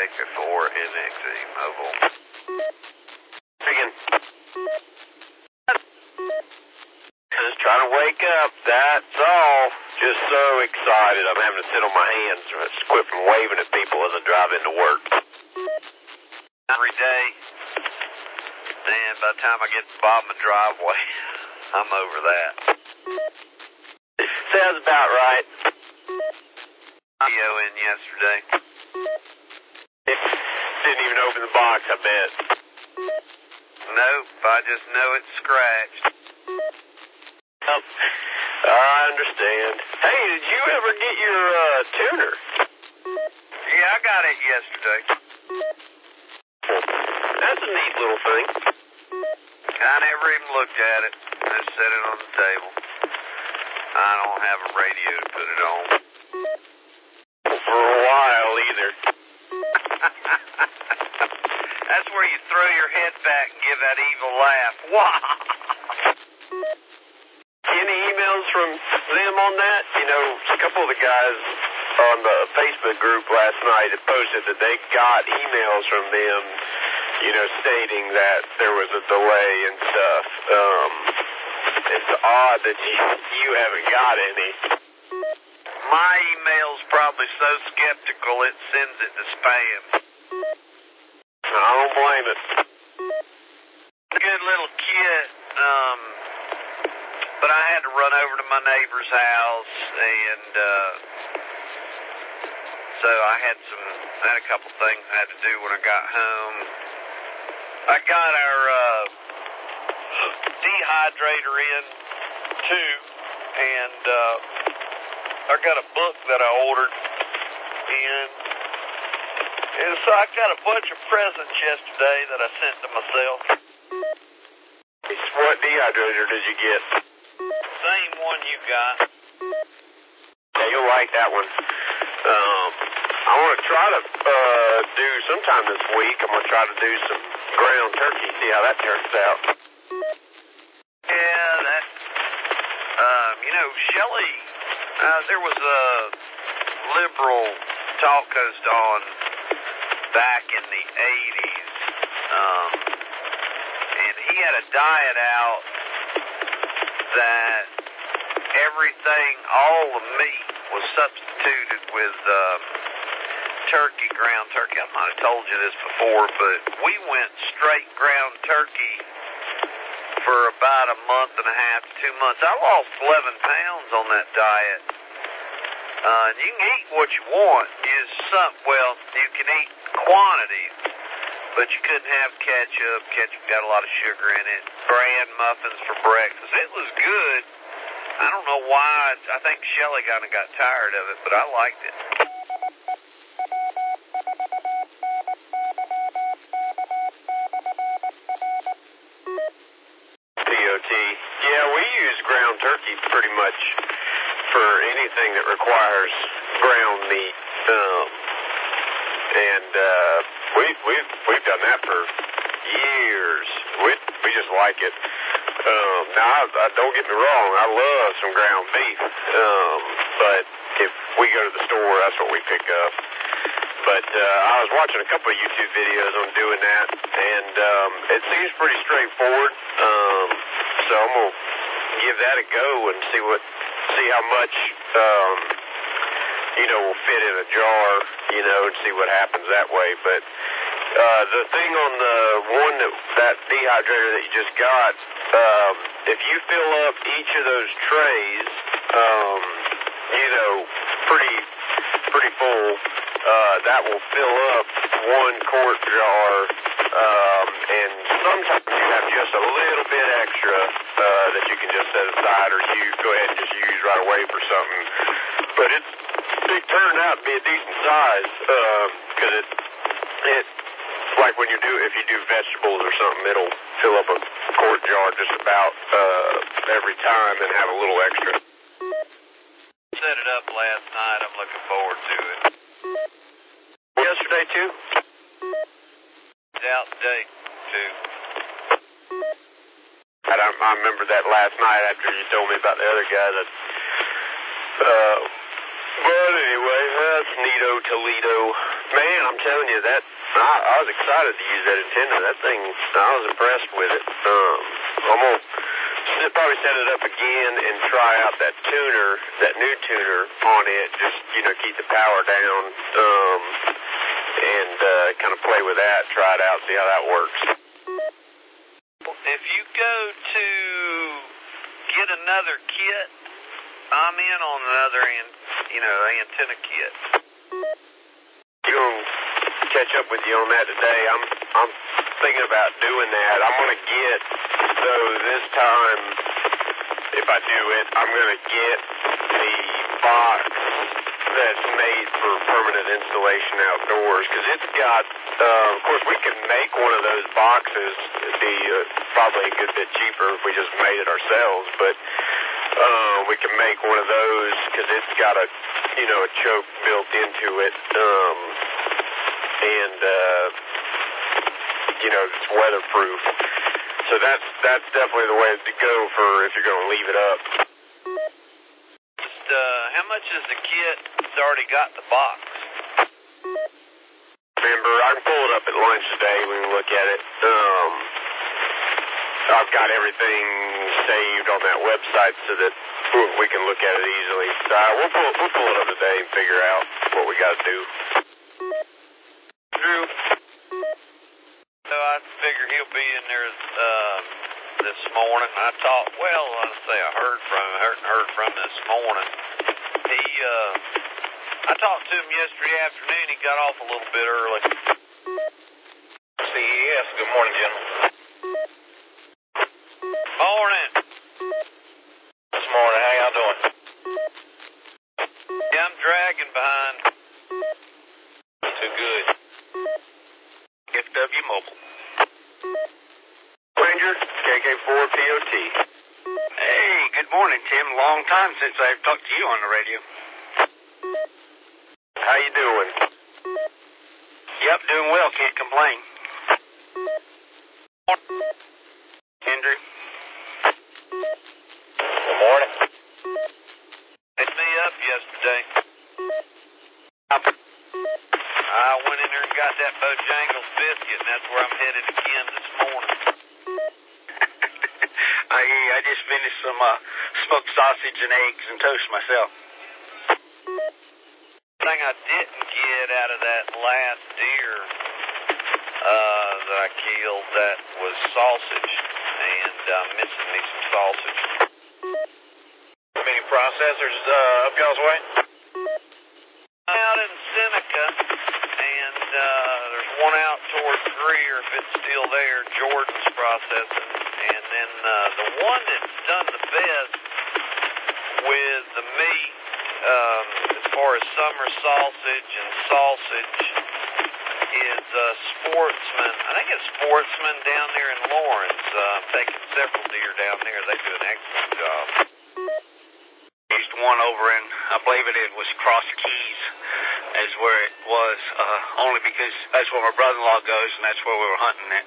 Vector 4 NXE Mobile. Again. Just trying to wake up, that's all. Just so excited. I'm having to sit on my hands to quit from waving at people as I drive into work. Every day. And by the time I get to the bottom of the driveway, I'm over that. Sounds about right. Video in yesterday. Didn't even open the box, I bet. Nope, I just know it's scratched. Oh, I understand. Hey, did you ever get your tuner? Yeah, I got it yesterday. That's a neat little thing. I never even looked at it. I just set it on the table. I don't have a radio to put it on. For a while, either. That's where you throw your head back and give that evil laugh. Wow! Any emails from them on that? You know, a couple of the guys on the Facebook group last night had posted that they got emails from them, you know, stating that there was a delay and stuff. It's odd that you haven't got any. My email's probably so skeptical it sends it to spam. I don't blame it. Good little kit, but I had to run over to my neighbor's house, and so I had a couple things I had to do when I got home. I got our dehydrator in too, and I got a book that I ordered, and so I got a bunch of presents yesterday that I sent to myself. What dehydrator did you get? Same one you got. Yeah, you'll like that one. I want to try to do sometime this week. I'm going to try to do some ground turkey, see how that turns out. Yeah, that, you know, Shelley, there was a liberal talk host on back in the 80s, and he had a diet out that everything, all the meat was substituted with turkey, ground turkey. I might have told you this before, but we went straight ground turkey for about a month and a half to 2 months. I lost 11 pounds on that diet. And you can eat what you want. You can eat quantity, but you couldn't have ketchup. Ketchup got a lot of sugar in it. Bran muffins for breakfast. It was good. I don't know why. I think Shelley kind of got tired of it, but I liked it. POT. Yeah, we use ground turkey pretty much for anything that requires ground meat. We've done that for years. We just like it. Now, don't get me wrong, I love some ground beef. But if we go to the store, that's what we pick up. But I was watching a couple of YouTube videos on doing that, and it seems pretty straightforward. So I'm gonna give that a go and see how much will fit in a jar, and see what happens that way. But the thing on the one that dehydrator that you just got, if you fill up each of those trays, pretty full, that will fill up 1 quart jar, and sometimes you have just a little bit extra that you can just set aside, or you go ahead and just use right away for something. But it turned out to be a decent size, because it's like when if you do vegetables or something, it'll fill up a quart jar just about every time and have a little extra. Set it up last night. I'm looking forward to it. Yesterday too? Out today too. I remember that last night after you told me about the other guy that But anyway, that's Neato Toledo. Man, I'm telling you, that I was excited to use that antenna. That thing, I was impressed with it. I'm going to probably set it up again and try out that tuner, that new tuner on it. Just, keep the power down and kind of play with that, try it out, see how that works. If you go to get another kit, I'm in on another antenna kit. You're going to catch up with you on that today. I'm thinking about doing that. I'm going to get, though, this time, if I do it, I'm going to get the box that's made for permanent installation outdoors, because it's got, of course, we can make one of those boxes. It'd be probably a good bit cheaper if we just made it ourselves, but we can make one of those because it's got a choke built into it, and it's weatherproof. So that's definitely the way to go for if you're going to leave it up. How much is the kit that's already got the box? Remember, I can pull it up at lunch today. We can look at it. I've got everything saved on that website so that we can look at it easily. So we'll pull it up today and figure out what we got to do. Drew, so I figure he'll be in there this morning. I heard from him this morning. I talked to him yesterday afternoon. He got off a little bit early. CES, good morning, gentlemen. Morning. This morning, how y'all doing? Yeah, I'm dragging behind. Too good. FW Mobile. Ranger, KK4 POT. Hey, good morning, Tim. Long time since I've talked to you on the radio. How you doing? Yep, doing well. Can't complain. Andrew? Good morning. Picked me up yesterday. I went in there and got that Bojangles biscuit, and that's where I'm headed again this morning. I just finished some smoked sausage and eggs and toast myself. The thing I didn't get out of that last deer that I killed, that was sausage, and I'm missing me some sausage. Many processors up y'all's way? Out in Seneca, and there's one out towards Greer, if it's still there, Jordan's processing, and then the one that's done the best with the meat, as far as summer sausage and sausage, is Sportsman. I think it's Sportsman down there in Lawrence. I'm taking several deer down there. They do an excellent job. Used one over in, I believe it was Cross Keys, is where it was, only because that's where my brother-in-law goes, and that's where we were hunting it.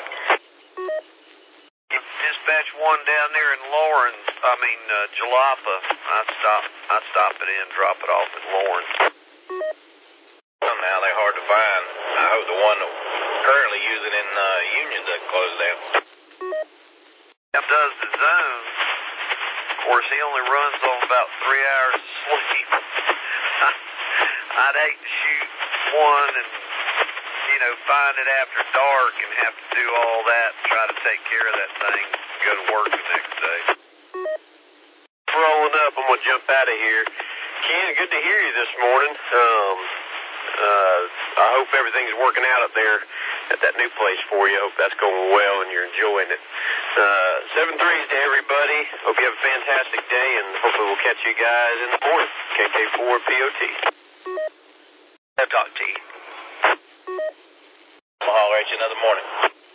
Dispatch one down there in Lawrence, Jalapa. I'd stop it in, drop it off at Lawrence. Well, now they're hard to find. I hope the one that currently using in Union doesn't close down. That does the zone. Of course, he only runs on about 3 hours of sleep. I'd hate to shoot one and, find it after dark and have to do all that, try to take care of that thing, go to work the next day. Rolling up, I'm going to jump out of here. Ken, good to hear you this morning. I hope everything's working out up there at that new place for you. I hope that's going well and you're enjoying it. 7-3s to everybody. Hope you have a fantastic day, and hopefully we'll catch you guys in the morning. KK4 POT. I'll talk to you. I'll holler at you another morning.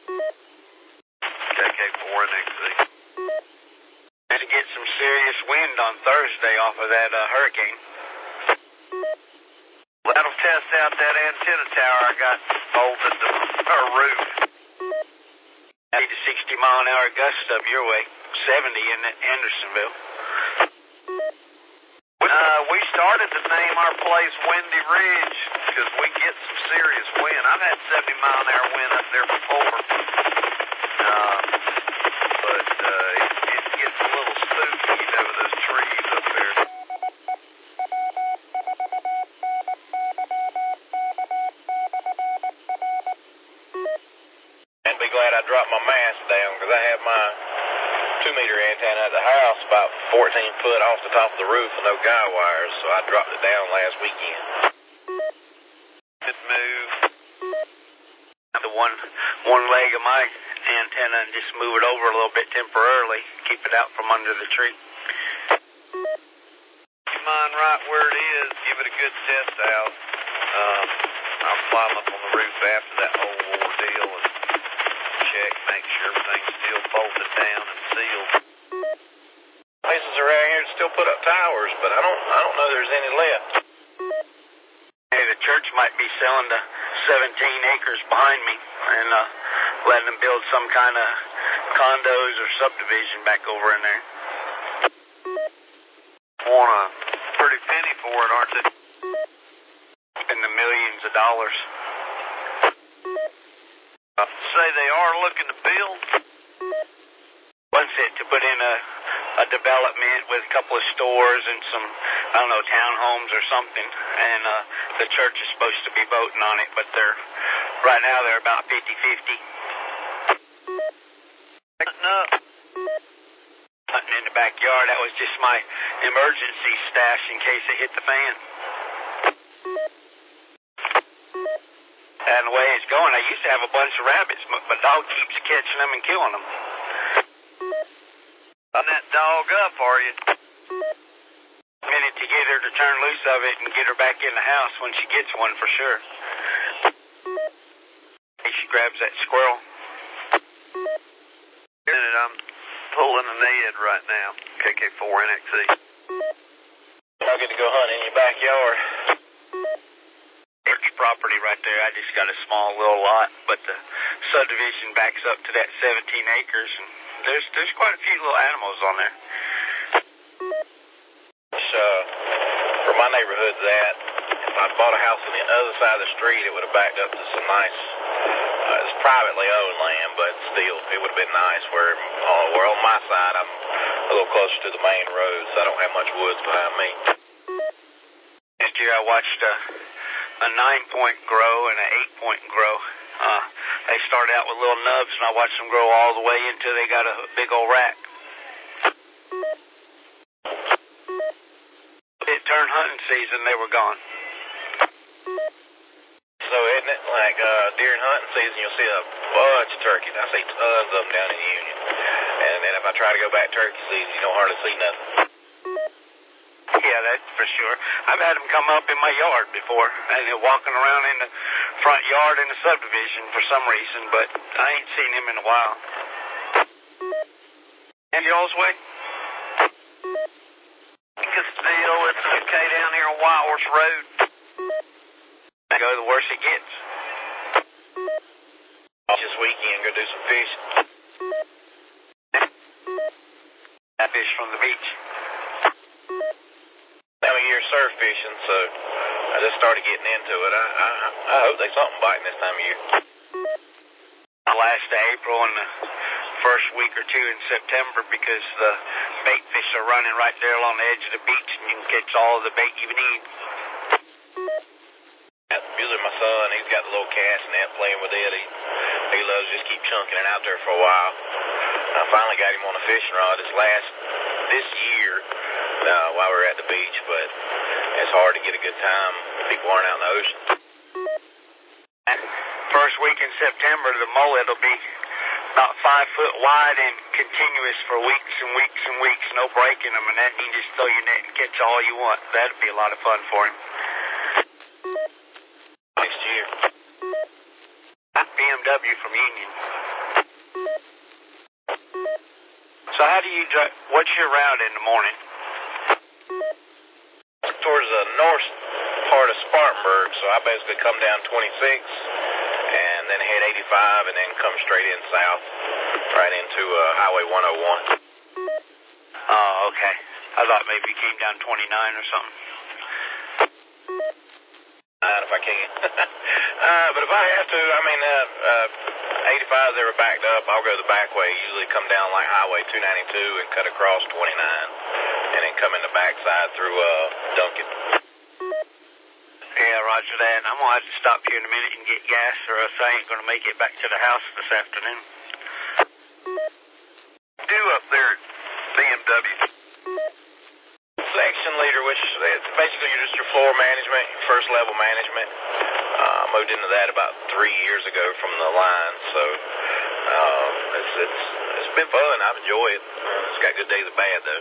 KK4 next week. Had to get some serious wind on Thursday off of that hurricane. That'll test out that antenna tower I got bolted to her roof. 80 to 60 mile an hour gusts up your way. 70 in Andersonville. We started to name our place Windy Ridge because we get some serious wind. I've had 70-mile-an-hour wind up there before, but it gets a little spooky, you know, with those trees up there. And be glad I dropped my mast down because I have my 2-meter antenna at the house about 14 foot off the top of the roof with no guy wires, so I dropped it down last weekend. Good move. The one leg of my antenna and just move it over a little bit temporarily, keep it out from under the tree. Keep mine right where it is, give it a good test out. I'll climb up on the roof after that whole ordeal and check, make sure everything's still bolted down and sealed. Places around here that still put up towers, but I don't know there's any left. Hey, the church might be selling the 17 acres behind me and letting them build some kind of condos or subdivision back over in there. Want a pretty penny for it, aren't they? In the millions of dollars. Say they are looking to build. What's it, to put in a development with a couple of stores and some, I don't know, townhomes or something. And the church is supposed to be voting on it, but right now they're about 50-50. Hunting in the backyard, that was just my emergency stash in case it hit the fan. And the way it's going, I used to have a bunch of rabbits, but my dog keeps catching them and killing them. On that dog up, are you? Minute to get her to turn loose of it and get her back in the house when she gets one for sure. She grabs that squirrel. I'm pulling an Ed right now, KK4NXE. I'll get to go hunt in your backyard. Turkey property right there. I just got a small little lot, but the subdivision backs up to that 17 acres, and there's quite a few little animals on there. Where my neighborhood's at, if I bought a house on the other side of the street, it would have backed up to some nice, it's privately owned land, but still, it would have been nice. Where on my side, I'm a little closer to the main road, so I don't have much woods behind me. This year I watched a 9-point grow and an 8-point grow. They started out with little nubs, and I watched them grow all the way until they got a big old rack. It turned hunting season, they were gone. So isn't it like during hunting season you'll see a bunch of turkeys? I see tons of them down in Union. And then if I try to go back turkey season, you don't hardly see nothing. Yeah, that's for sure. I've had them come up in my yard before, and they're walking around in the front yard in the subdivision for some reason, but I ain't seen him in a while. And y'all's way? Still, it's okay down here on White Horse Road. I go the worse it gets. This weekend, go do some fishing. I fish from the beach. Time of year surf fishing, so I just started getting into it. I hope there's something biting this time of year. The last of April and the first week or two in September, because the bait fish are running right there along the edge of the beach, and you can catch all the bait you need. Usually my son, he's got the little cast net playing with it. He loves to just keep chunking it out there for a while. I finally got him on a fishing rod this year while we were at the beach, but it's hard to get a good time. People aren't out in the ocean. First week in September, the mullet will be about 5 foot wide and continuous for weeks and weeks and weeks, no breaking them, and that you can just throw your net and catch all you want. That'd be a lot of fun for him. Next year. BMW from Union. So how do you drive? What's your route in the morning? Towards the north part of Spartanburg, so I basically come down 26 and then head 85 and then come straight in south, right into Highway 101. Oh, okay. I thought maybe you came down 29 or something. if I can. But if I have to, I mean, 85's ever backed up, I'll go the back way. Usually come down like Highway 292 and cut across 29, and then come in the backside through Duncan. Yeah, roger that. I'm going to have to stop here in a minute and get gas, or else I ain't going to make it back to the house this afternoon. Do up there at BMW? Section leader, which is basically just your floor management, your first level management. I moved into that about 3 years ago from the line, so it's been fun. I've enjoyed it. It's got good days and bad, though.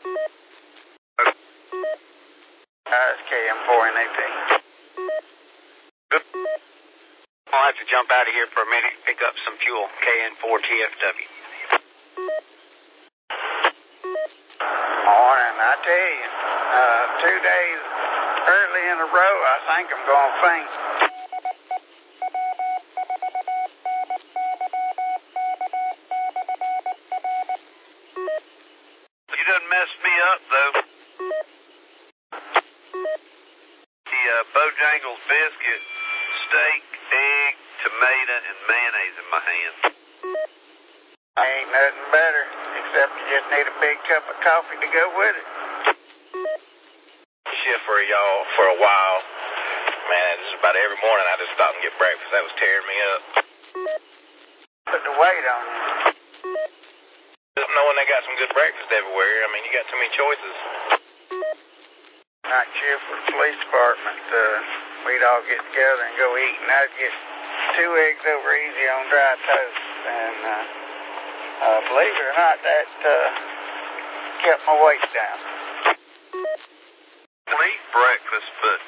It's KM4NAP. I'll have to jump out of here for a minute and pick up some fuel. KN4TFW. Morning, I tell you, 2 days early in a row, I think I'm going to faint. You done messed me up, though. The Bojangles biscuit, steak, egg, tomato, and mayonnaise in my hand. Ain't nothing better, except you just need a big cup of coffee to go with it. Shift for y'all for a while. Man, just about every morning I just stop and get breakfast. That was tearing me up. Put the weight on you. Just knowing they got some good breakfast everywhere. I mean, you got too many choices. Night shift with the police department, we'd all get together and go eat, and I'd get 2 eggs over easy on dry toast. And believe it or not, that kept my weight down. I eat breakfast, but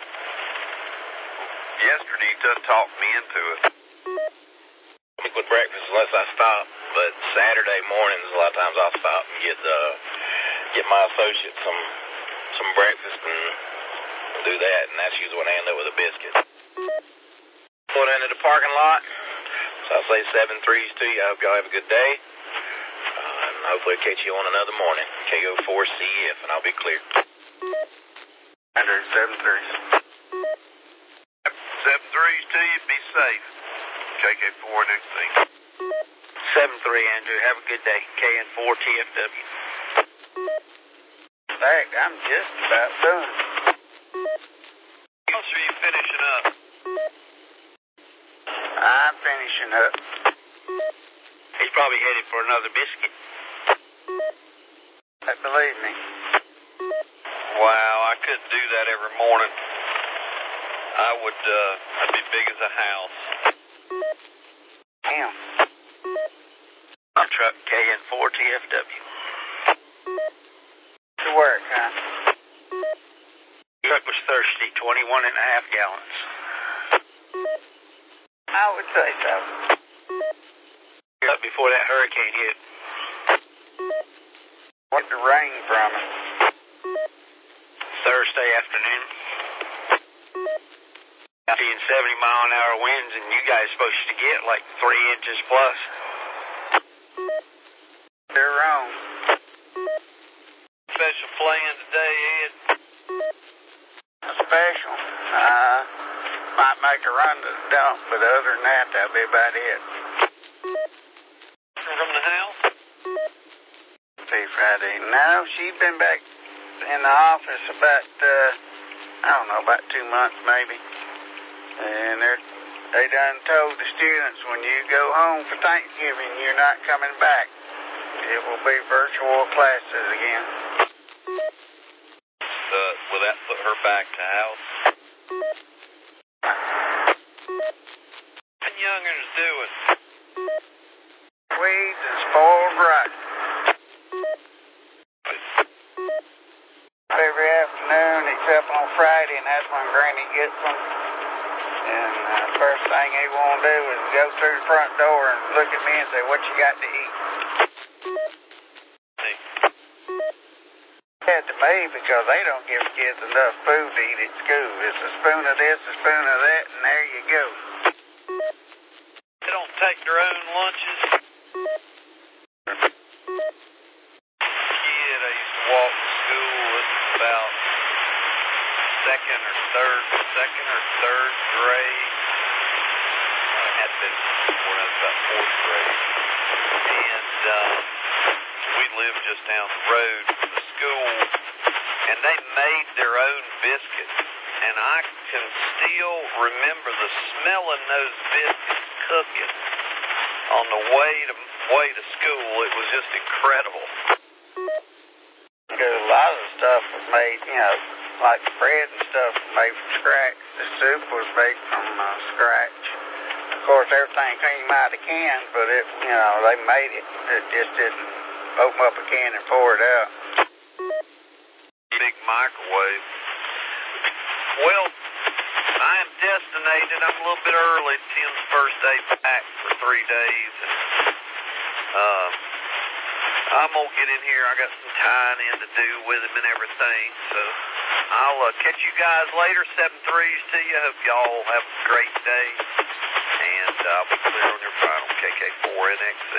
yesterday you done talked me into it. With breakfast unless I stop, but Saturday mornings a lot of times I'll stop and get my associate some breakfast and do that, and that's usually when I end up with a biscuit. Pull into the parking lot, so I'll say 7-3s to you. I hope y'all have a good day, and hopefully I'll catch you on another morning. KO4CF, and I'll be clear. 7-3s. 7-3s to you. Be safe. KK4 next thing. 7-3, Andrew. Have a good day. KN4TFW. In fact, I'm just about done. How else are you finishing up? I'm finishing up. He's probably headed for another biscuit. Believe me. Wow, I couldn't do that every morning. I'd be big as a house. Damn. My truck, KN4TFW. To work, huh? Truck was thirsty, 21.5 gallons. I would say so. Up before that hurricane hit. What the rain from it? Thursday afternoon. Seeing 70-mile-an-hour winds, and you guys supposed to get like 3 inches plus. They're wrong. Special plan today, Ed. A special. Might make a run to the dump, but other than that, that'll be about it. From the house? See, Friday. No, she's been back in the office about, about 2 months maybe. And they done told the students when you go home for Thanksgiving, you're not coming back. It will be virtual classes again. Will that put her back to house? What young'uns doing? Weeds and spoiled rotten. Every afternoon except on Friday, and that's when Granny gets them. And first thing he won't do is go through the front door and look at me and say, "What you got to eat?" Had to me because they don't give kids enough food to eat at school. It's a spoon of this, a spoon of that, and there you go. They don't take their own lunches. Kid, I used to walk to school. It's about second or third grade. I had been when I was about fourth grade. And we lived just down the road from the school, and they made their own biscuits. And I can still remember the smell of those biscuits cooking on the way to school. It was just incredible. Because a lot of the stuff was made, like bread and stuff was made from scratch. The soup was made from scratch. Of course, everything came out of cans, but they made it. It just didn't open up a can and pour it out. Big microwave. Well, I am destinated. I'm a little bit early. Tim's first day back for 3 days. And, I'm going to get in here. I got some tying in to do with him and everything. So I'll catch you guys later. 7-3s to you. Hope y'all have a great day. And I'll be clear on your final KK4NXC.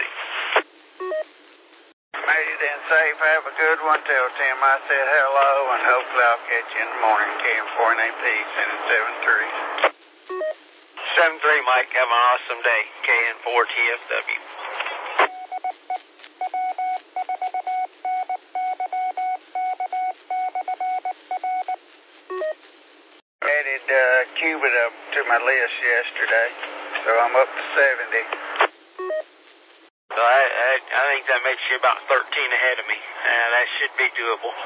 Made it in safe. Have a good one. Tell Tim I said hello, and hopefully I'll catch you in the morning. KM4NAP, sending 7-3s. 7-3, Mike. Have an awesome day. KN4TFW. Added Cuban up to my list yesterday, so I'm up to 70. So I think that makes you about 13 ahead of me. That should be doable.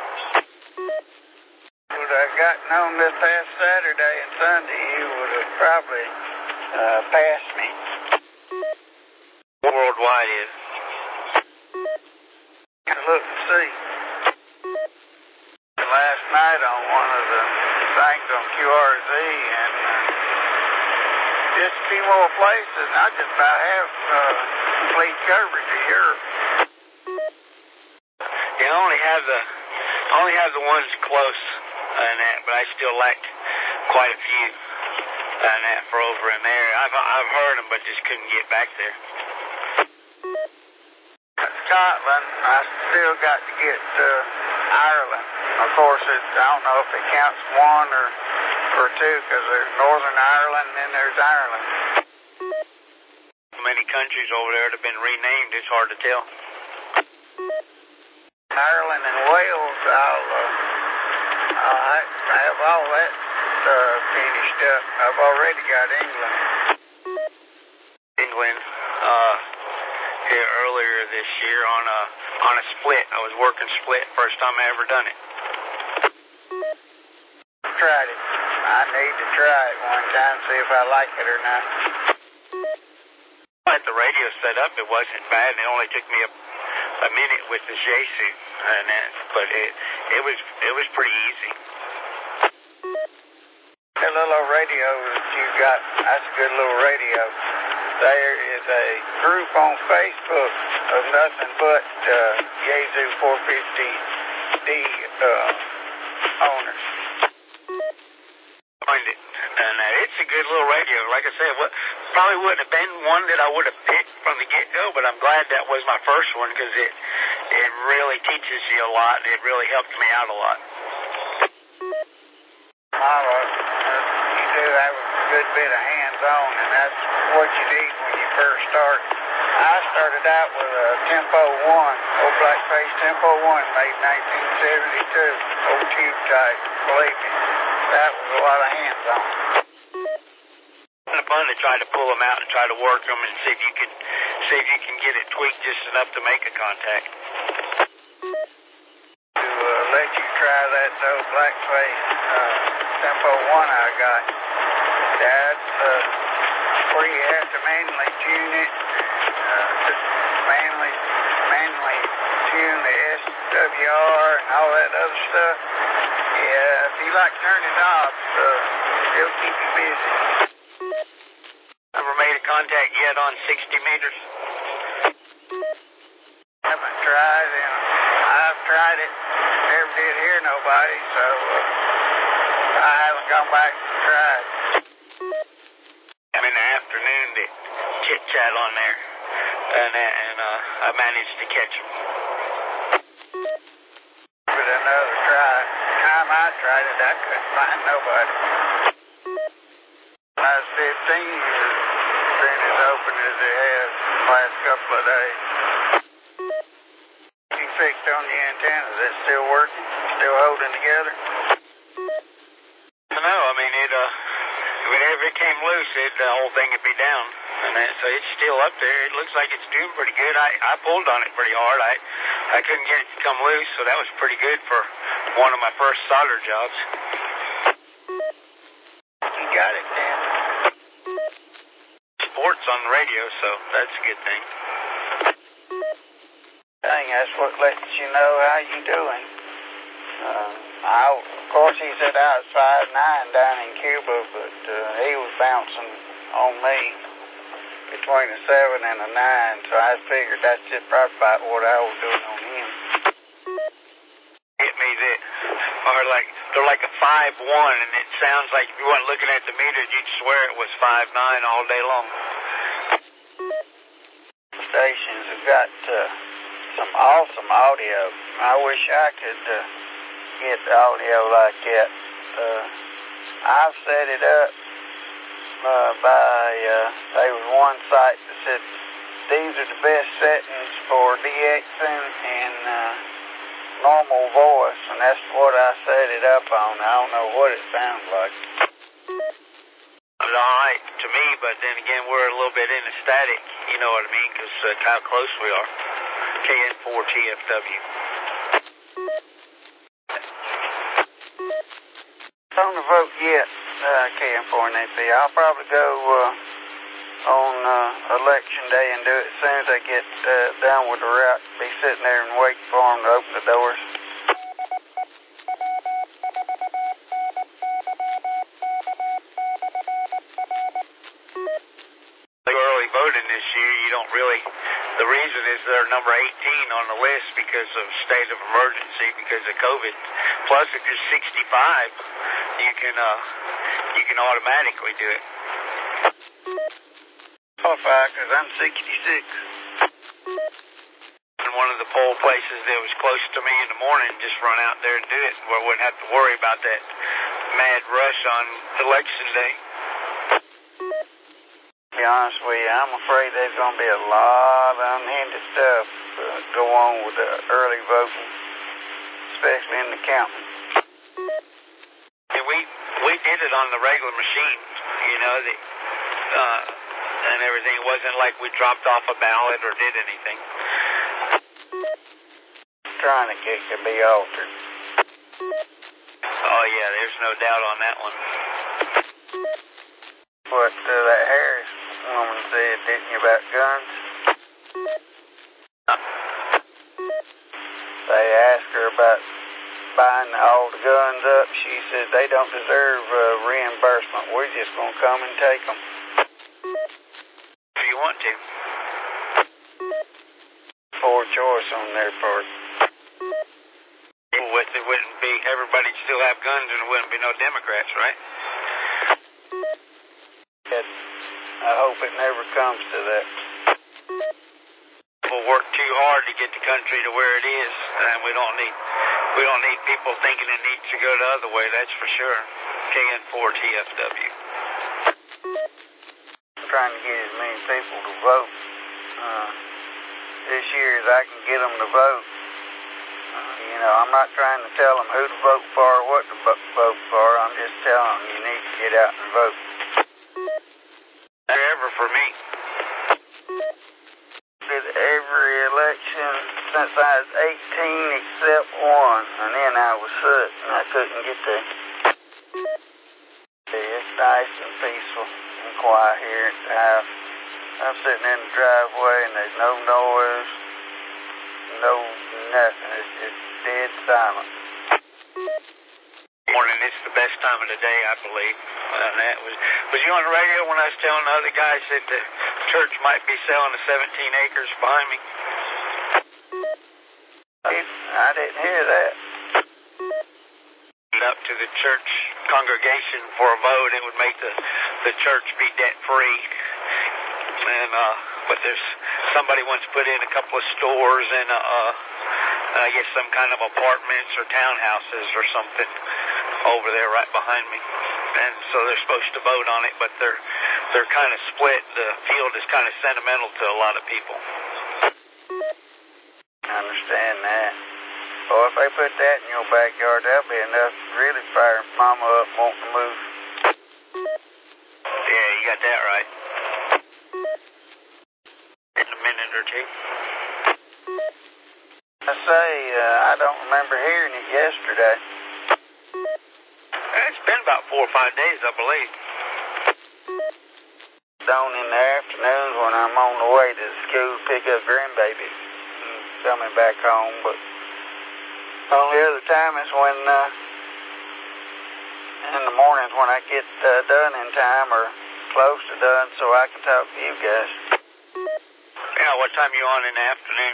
Would I gotten on this past Saturday and Sunday, you would have probably passed me. Worldwide is. Look and see. Last night on one of the things on QRZ, and just a few more places, and I just about have complete coverage of Europe. Yeah, I only have the ones close and that, but I still lacked quite a few and that for over in there. I've heard them, but just couldn't get back there. Scotland, I still got to get Ireland. Of course, I don't know if it counts one or two, because there's Northern Ireland and then there's Ireland. Many countries over there that have been renamed, it's hard to tell. Ireland and Wales, I'll have all that finished up. I've already got England. England, here earlier this year on a split. I was working split, first time I ever done it. Tried it. I need to try it one time, see if I like it or not. At the radio set up, it wasn't bad. It only took me a minute with the Jesu, and that, but it was pretty easy. That little radio that you got, that's a good little radio. There is a group on Facebook of nothing but Yaesu 450D owners. Find it, and it's a good little radio. Like I said, probably wouldn't have been one that I would have picked from the get-go, but I'm glad that was my first one because it really teaches you a lot, and it really helped me out a lot. You do have a good bit of hands-on, and that's what you need when you first start. I started out with a Tempo 1, old blackface Tempo 1, made 1972, old tube type, believe me. That was a lot of hands-on. It's fun to try to pull them out and try to work them and see if you can get it tweaked just enough to make a contact. To let you try that old blackface Tempo 1 I got, that's where you have to manually tune it, manually tune the SWR and all that other stuff. Yeah, if you like turning knobs, it'll keep you busy. Ever made a contact yet on 60 meters? Haven't tried, and I've tried it. Never did hear nobody, so I haven't gone back and tried. I'm in the afternoon to chit-chat on there, and I managed to catch them. Give it another try. The time I tried tried it. I couldn't find nobody. When I was 15 years, been as open as it has the last couple of days. You fixed on the antennas. Is it still working? Still holding together? No, I mean, whenever it came loose, the whole thing would be down. And so it's still up there. It looks like it's doing pretty good. I pulled on it pretty hard. I couldn't get it to come loose, so that was pretty good for one of my first solder jobs. You got it, Dan. Sports on the radio, so that's a good thing. Dang, that's what lets you know how you doing. Of course, he said I was 5'9" down in Cuba, but he was bouncing on me between a 7 and a 9, so I figured that's just probably about what I was doing on him. Hit me that, or they're like a 5'1", and it sounds like if you weren't looking at the meter, you'd swear it was 5'9" all day long. Stations have got some awesome audio. I wish I could get audio like that. I've set it up there was one site that said these are the best settings for DXing and normal voice, and that's what I set it up on. I don't know what it sounds like. It's all right to me, but then again, we're a little bit in the static, you know what I mean, because how close we are. KN4TFW. On the vote yet, KN4 and AP. I'll probably go on election day and do it as soon as I get done with the route. Be sitting there and waiting for them to open the doors. Early voting this year, you don't really. The reason is they're number 18 on the list because of state of emergency because of COVID. Plus, if you're 65, you can automatically do it. Qualify because I'm 66. And one of the poll places that was close to me in the morning, just run out there and do it, where I wouldn't have to worry about that mad rush on election day. To be honest with you, I'm afraid there's going to be a lot of unhindered stuff go on with the early voting, especially in the county. And we did it on the regular machine, you know, and everything. It wasn't like we dropped off a ballot or did anything. Trying to get to be altered. Oh yeah, there's no doubt on that one. What that Harris woman said, didn't you, about guns? They asked her about buying all the guns up. She said they don't deserve reimbursement. We're just going to come and take them. If you want to. Poor choice on their part. It wouldn't be, everybody'd still have guns and it wouldn't be no Democrats, right? I hope it never comes to that. People work too hard to get the country to where it is, and we don't need people thinking it needs to go the other way, that's for sure. KN4TFW. I'm trying to get as many people to vote this year as I can get them to vote. You know, I'm not trying to tell them who to vote for or what to vote for. I'm just telling them you need to get out and vote. Forever for me. Did every election since I was 18 except one, and then I was sick and I couldn't get there. It's nice and peaceful and quiet here at the house. I'm sitting in the driveway and there's no noise, no nothing. It's just dead silent. Morning, it's the best time of the day, I believe. And that was you on the radio when I was telling the other guy said the church might be selling the 17 acres behind me? I didn't hear that. Up to the church congregation for a vote, it would make the church be debt free. And but there's somebody wants to put in a couple of stores and I guess some kind of apartments or townhouses or something over there right behind me. And so they're supposed to vote on it, but they're kind of split. The field is kind of sentimental to a lot of people. I understand that. Well, if they put that in your backyard, that'll be enough to really fire Mama up wanting to move. Yeah, you got that right. In a minute or two. I say, I don't remember hearing it yesterday. It's been about 4 or 5 days, I believe. Down in the afternoons when I'm on the way to school to pick up grandbabies and coming back home, but only other time is when, in the mornings when I get done in time or close to done so I can talk to you guys. Yeah, what time you on in the afternoon?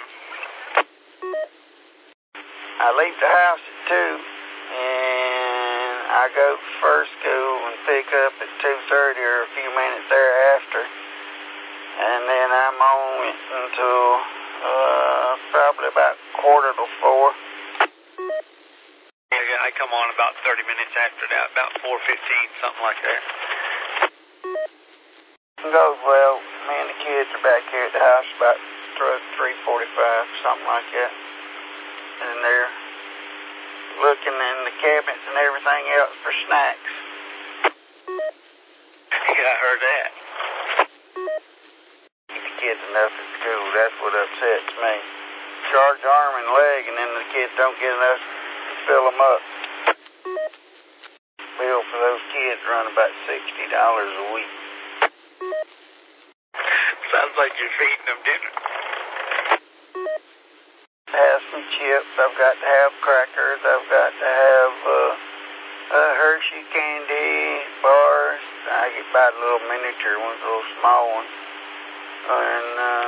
I leave the house at 2, and I go to first school and pick up at 2:30 or a few minutes thereafter. And then I'm on until probably about 4:45. Yeah, I come on about 30 minutes after that, about 4:15, something like that. It goes well. Me and the kids are back here at the house about 3:45, something like that. And they're looking in the cabinets and everything else for snacks. Yeah, I heard that. Keep the kids enough at school. That's what upsets me. Charge arm and leg, and then the kids don't get enough to fill them up. Bill for those kids run about $60 a week. Sounds like you're feeding them dinner. Have some chips. I've got to have crackers. I've got to have Hershey candy bars. I get buy the little miniature ones, the little small ones. And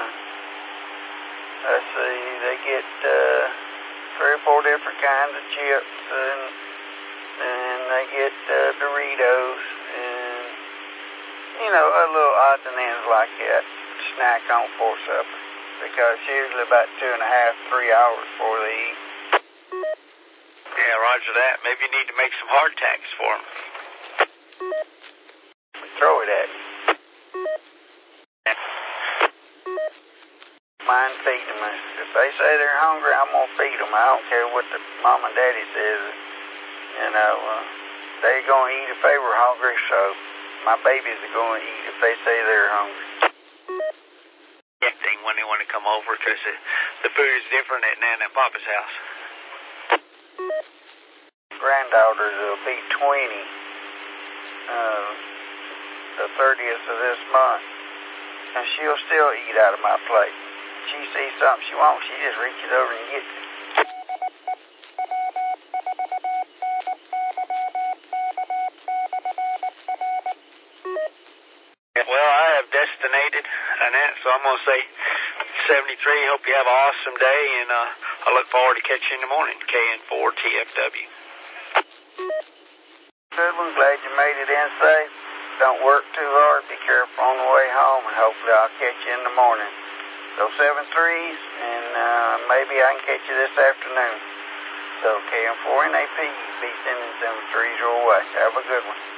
let's see, they get 3 or 4 different kinds of chips, and they get Doritos, and a little odds and ends like that. Snack on for supper. Because it's usually about 2.5, 3 hours before they eat. Yeah, roger that. Maybe you need to make some hardtacks for them. Throw it at me. Mind feeding them. If they say they're hungry, I'm going to feed them. I don't care what the mom and daddy says. They're going to eat if they were hungry, so my babies are going to eat if they say they're hungry. Thing when they want to come over because the food is different at Nana and Papa's house. Granddaughters will be 20 the 30th of this month, and she'll still eat out of my plate. She sees something she wants, she just reaches over and gets it. Well, I have destinated Annette, so I'm going to say 73. Hope you have an awesome day, and I look forward to catching you in the morning. KN4 TFW. Good one. Glad you made it in safe. Don't work too hard. Be careful on the way home, and hopefully I'll catch you in the morning. So 7 3s, and maybe I can catch you this afternoon. So KN4 NAP, be sending 7 3s your way. Have a good one.